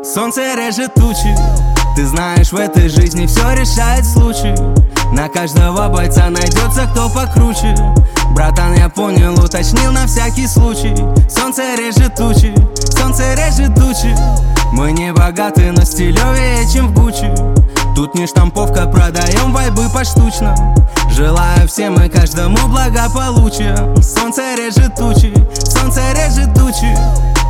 Солнце режет тучи. Ты знаешь, в этой жизни все решает случай. На каждого бойца найдется кто покруче. Братан, я понял, уточнил на всякий случай. Солнце режет тучи, солнце режет тучи. Мы не богаты, но стилёвее, чем в Гуччи. Тут не штамповка, продаем вайбы поштучно. Желаю всем и каждому благополучия. Солнце режет тучи, солнце режет тучи.